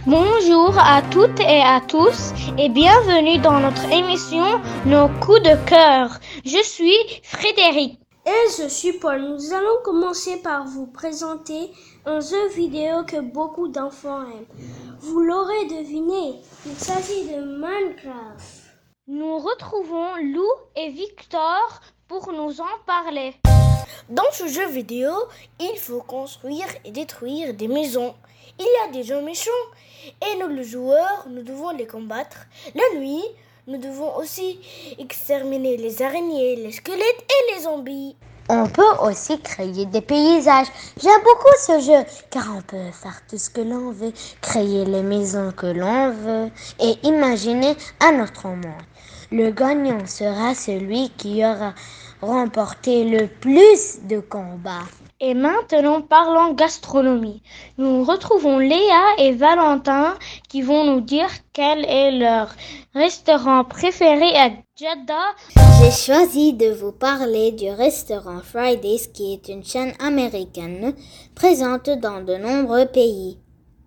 Bonjour à toutes et à tous et bienvenue dans notre émission Nos coups de cœur. Je suis Frédéric. Et je suis Paul. Nous allons commencer par vous présenter un jeu vidéo que beaucoup d'enfants aiment. Vous l'aurez deviné, il s'agit de Minecraft. Nous retrouvons Lou et Victor pour nous en parler. Dans ce jeu vidéo, il faut construire et détruire des maisons. Il y a des gens méchants et nous, les joueurs, nous devons les combattre. La nuit, nous devons aussi exterminer les araignées, les squelettes et les zombies. On peut aussi créer des paysages. J'aime beaucoup ce jeu car on peut faire tout ce que l'on veut, créer les maisons que l'on veut et imaginer un autre monde. Le gagnant sera celui qui aura remporté le plus de combats. Et maintenant, parlons gastronomie. Nous retrouvons Léa et Valentin qui vont nous dire quel est leur restaurant préféré à Jeddah. J'ai choisi de vous parler du restaurant Fridays qui est une chaîne américaine présente dans de nombreux pays.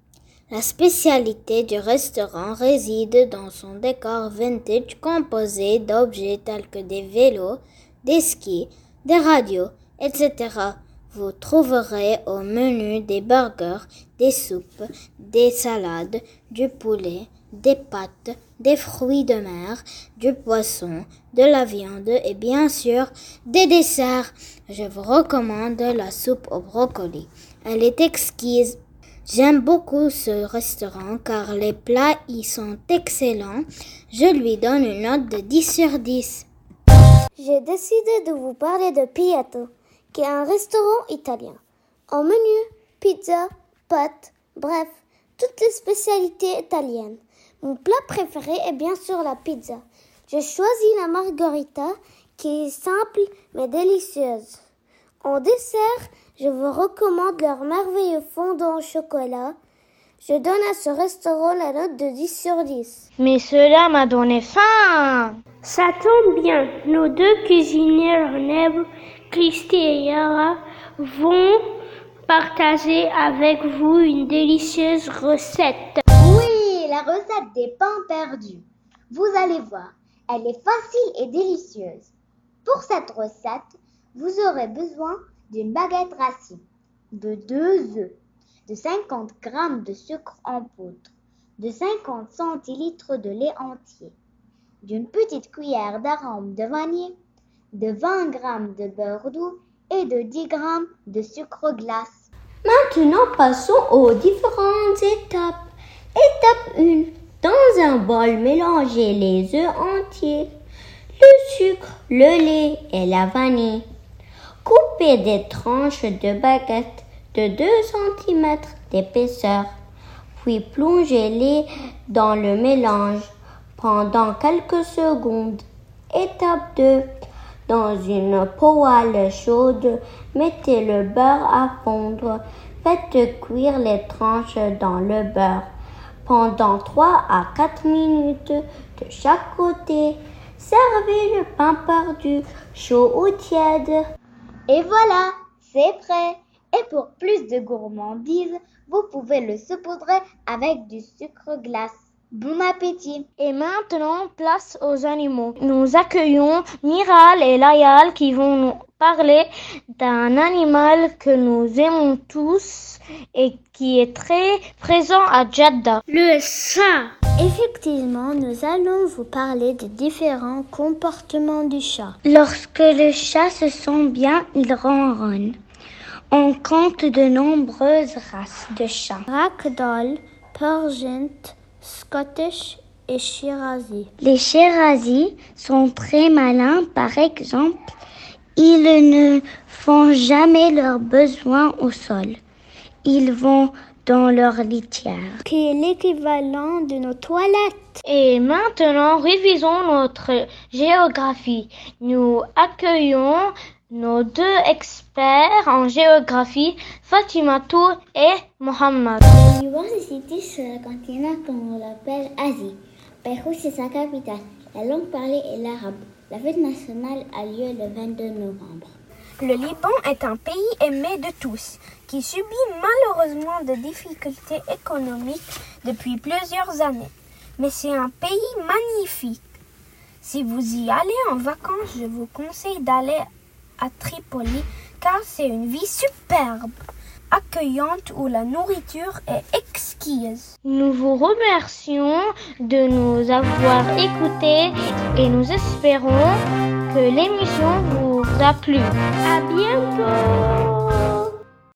La spécialité du restaurant réside dans son décor vintage composé d'objets tels que des vélos, des skis, des radios, etc. Vous trouverez au menu des burgers, des soupes, des salades, du poulet, des pâtes, des fruits de mer, du poisson, de la viande et bien sûr des desserts. Je vous recommande la soupe au brocoli. Elle est exquise. J'aime beaucoup ce restaurant car les plats y sont excellents. Je lui donne une note de 10 sur 10. J'ai décidé de vous parler de Piatto, qui est un restaurant italien. Au menu, pizza, pâtes, bref, toutes les spécialités italiennes. Mon plat préféré est bien sûr la pizza. J'ai choisi la margherita qui est simple mais délicieuse. En dessert, je vous recommande leur merveilleux fondant au chocolat. Je donne à ce restaurant la note de 10 sur 10. Mais cela m'a donné faim. Ça tombe bien, nos deux cuisinières Neb, Christy et Yara vont partager avec vous une délicieuse recette. Oui, la recette des pains perdus. Vous allez voir, elle est facile et délicieuse. Pour cette recette, vous aurez besoin d'une baguette rassis, de 2 œufs, de 50 g de sucre en poudre, de 50 centilitres de lait entier, d'une petite cuillère d'arôme de vanille, de 20 g de beurre doux et de 10 g de sucre glace. Maintenant, passons aux différentes étapes. Étape 1. Dans un bol, mélangez les œufs entiers, le sucre, le lait et la vanille. Coupez des tranches de baguette de 2 cm d'épaisseur, puis plongez-les dans le mélange pendant quelques secondes. Étape 2. Dans une poêle chaude, mettez le beurre à fondre. Faites cuire les tranches dans le beurre pendant 3 à 4 minutes de chaque côté. Servez le pain perdu, chaud ou tiède. Et voilà, c'est prêt. Et pour plus de gourmandise, vous pouvez le saupoudrer avec du sucre glace. Bon appétit! Et maintenant, place aux animaux. Nous accueillons Miral et Layal qui vont nous parler d'un animal que nous aimons tous et qui est très présent à Jeddah. Le chat. Effectivement, nous allons vous parler des différents comportements du chat. Lorsque le chat se sent bien, il ronronne. On compte de nombreuses races de chats. Ragdoll, Persian, Scottish et Shirazi. Les Shirazi sont très malins. Par exemple, ils ne font jamais leurs besoins au sol. Ils vont dans leur litière, qui est l'équivalent de nos toilettes. Et maintenant, révisons notre géographie. Nous accueillons nos 2 experts en géographie, Fatima Tour et Mohamed. L'université sur le continent comme on l'appelle Asie. Beyrouth, c'est sa capitale. La langue parlée est l'arabe. La fête nationale a lieu le 22 novembre. Le Liban est un pays aimé de tous, qui subit malheureusement des difficultés économiques depuis plusieurs années. Mais c'est un pays magnifique. Si vous y allez en vacances, je vous conseille d'aller à Tripoli, car c'est une vie superbe, accueillante où la nourriture est exquise. Nous vous remercions de nous avoir écoutés et nous espérons que l'émission vous a plu. À bientôt!